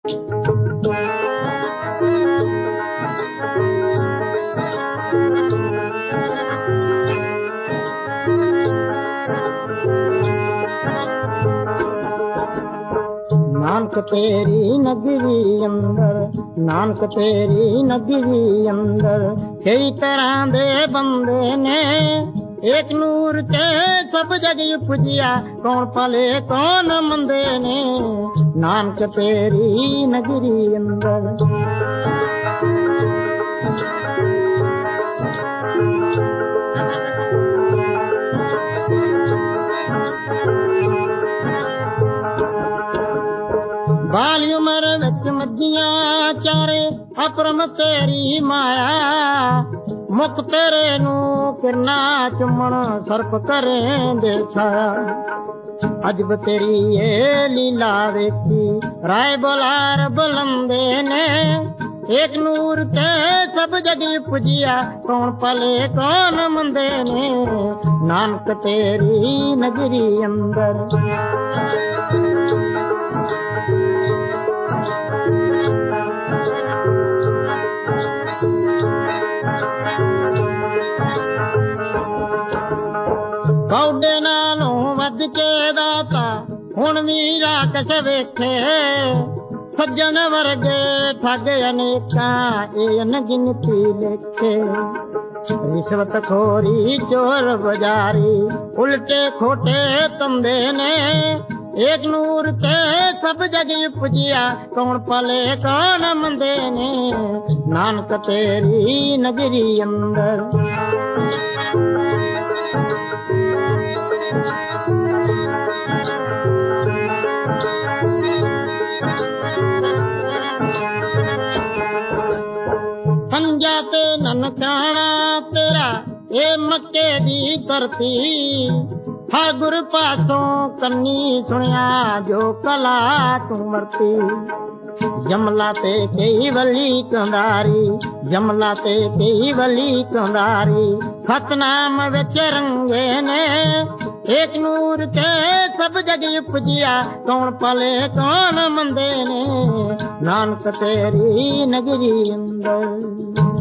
नानक तेरी नगरी अंदर, नानक तेरी नगरी अंदर कई तरह दे बंदे ने, एक नूर ते सब जग पुजिया कौन पले कौन मंदे ने। नानक तेरी नगरी अंदर बाली उमर विच मजियां चारे अपरम तेरी माया, मुख तेरे नू किरना चुमण सर्प करें दे छाया। अजब तेरी ये लीला वेखी राय बोलार बुलंदे ने, एक नूर ते सब जगी पुजिया कौन पले कौन मंदे ने। नानक तेरी नगरी अंदर कौडे नालों वध के दाता हुण भी राकस वेखे, सज्जन वर्गे ठग अनेकां ए अनगिनती लेखे। रिश्वत खोरी चोर बाजारी उल्टे खोटे तंदे ने, एक नूर ते सब जग पुजिया कौन पले कौन मंदे ने। नानक तेरी नगरी अंदर पंजा ते ननकाना तेरा ए मक्के दी धरती, हा गुर पासों कन्नी सुनिया जो कला तू मरती। जमला ते कई वली कंदारी, जमला ते कई वली कंदारी सतनाम विच रंगे ने, एक नूर ते सब जग पुजिया कौन पले कौन मंदे ने। नानक तेरी नगरी अंदर